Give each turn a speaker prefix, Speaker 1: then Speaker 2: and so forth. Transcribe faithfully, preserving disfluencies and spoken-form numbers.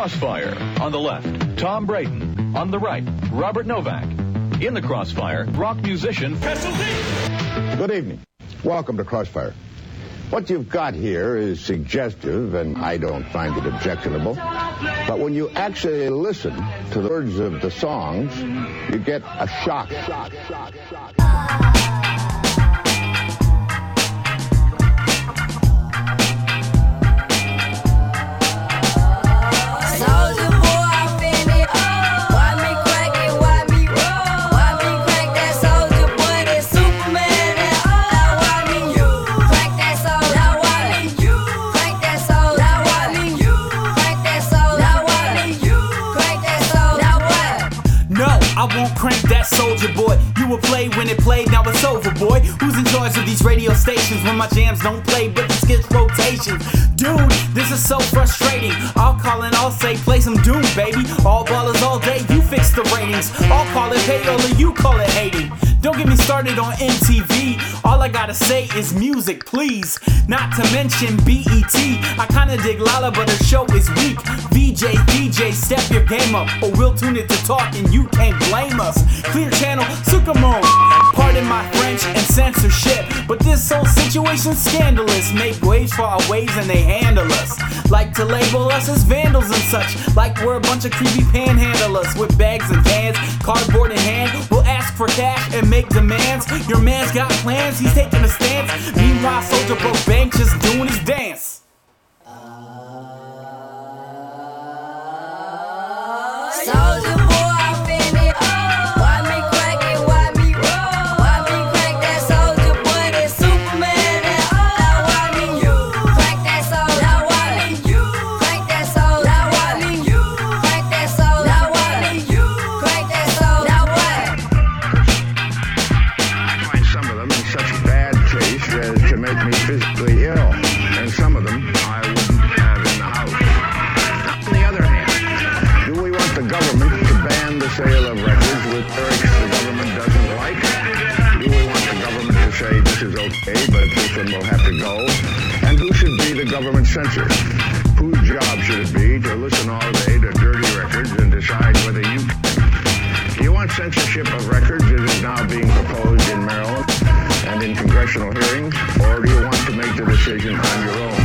Speaker 1: Crossfire. On the left, Tom Braden. On the right, Robert Novak. In the Crossfire, rock musician Pestle D.
Speaker 2: Good evening. Welcome to Crossfire. What you've got here is suggestive, and I don't find it objectionable. But when you actually listen to the words of the songs, you get a shock. shock, shock, shock.
Speaker 3: I won't crank that Soldier Boy. You will play when it played, now it's over, boy. Who's in charge of these radio stations when my jams don't play but it skips rotations? Dude, this is so frustrating. I'll call and I'll say play some Doom, baby. All ballers all day, you fix the ratings. I'll call it payola, you call it hating. Don't get me started on M T V. All I gotta say is music, please. Not to mention B E T. I kinda dig Lala, but her show is weak. V J, D J, step your game up, or we'll tune it to talk and you can't blame us. Clear channel, Sukamon. Pardon my French and censorship, but this whole situation's scandalous. Make waves for our waves and they handle us. Like to label us as vandals and such. Like we're a bunch of creepy panhandlers with bags and cans, cardboard in hand. We'll ask for cash and make demands. Your man's got plans, he's taking a stance. Meanwhile, Soldier broke bank just doing his dance.
Speaker 4: Soldier boy, I finna oh. Why me crack it, why me roll? Why me crack that Soldier boy, that Superman and all? Now why me you crack that soul? Now why me you crack that soul? Now why me you crack that soul? Now why me you crack that soul? Now what?
Speaker 2: I find some of them in such bad taste as to make me physically ill, and some of them I wouldn't have in the house. On the other hand, do we want the government to ban the sale of records with lyrics the government doesn't like? Do we want the government to say this is okay, but this one will have to go? And who should be the government censor? Whose job should it be to listen all day to dirty records and decide whether you can? Do you want censorship of records as is now being proposed in Maryland and in congressional hearings, or do you want to make the decision on your own?